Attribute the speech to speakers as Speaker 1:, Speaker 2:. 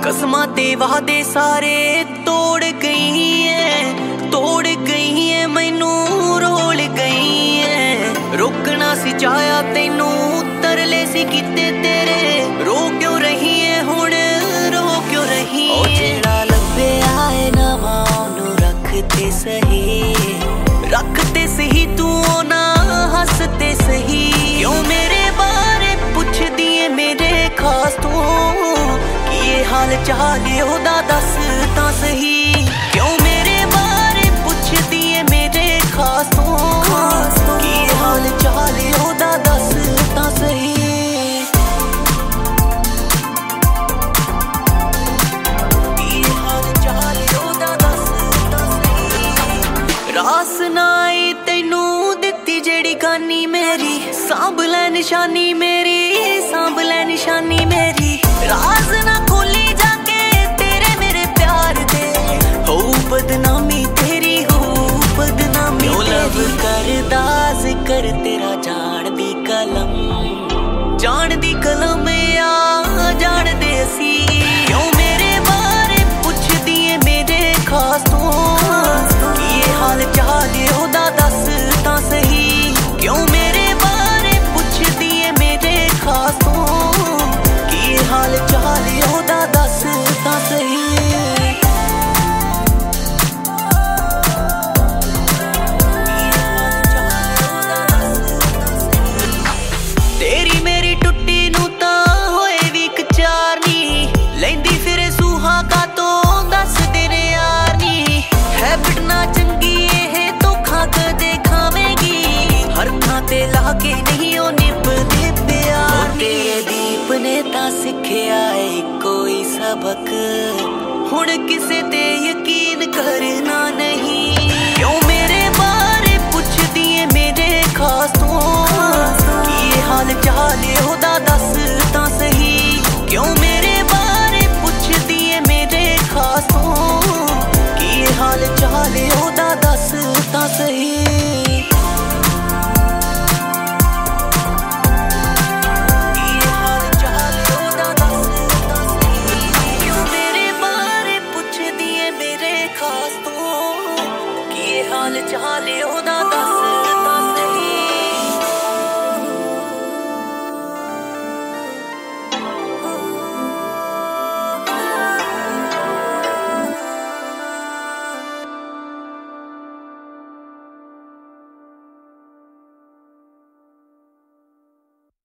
Speaker 1: कसमां ते वादे सारे तोड़ गई है मैनू रोल गई है। रोकना सी चाहया तैनू तरले सी कीते तेरे, रो क्यों रही है हुण रो क्यों रही है। ओ जेड़ा लभ्या है नवां ओनू रखते सही तू ना हसते सही। क्यों मेरे बारे पुछदी है मेरे खास तू, कि ये हाल चाल ओदा दस तां सही। क्यों मेरे बारे पुछदी है मेरे खास तू, कि ये हाल चाल ओदा दस तां सही। रास ना आई तैनू दित्ती जेड़ी गानी मेरी, सांभ लै निशानी मेरी, सांभ लै निशानी मेरी। राज ना खोली जाके तेरे मेरे प्यार दे, हो बदनामी तेरी हो बदनामी। क्यों लब करदा जिक्र तेरा जान दी कलम आ जान दे असी। क्यों मेरे बारे पुछदी है मेरे खास तू, कि ये हाल चाल ओदा दस तां सही। क्यों मेरे बारे पुछदी है मेरे खास तू, कि ये हाल चाल ओदा दस तां सही। तेरी मेरी टुट्टी नू तां होए वी कचार नी, लैंदी फिरे सूहा का तो दस दिन यार नी। हैबिट ना चंगी है धोखा कदे खावेगी, हर थां ते लाके नहीं ओ निभदे प्यार। तेरे दीप ने तां सिखिया है कोई सबक, हुण किसे ते यकीन करना नहीं। क्यों मेरे बारे पुछदी है मेरे खास तू, कि ये हाल चाल ओदा दस तां सही। क्यों मेरे बारे पुछदी है मेरे खास तू, कि ये हाल चाल ओदा दस तां सही।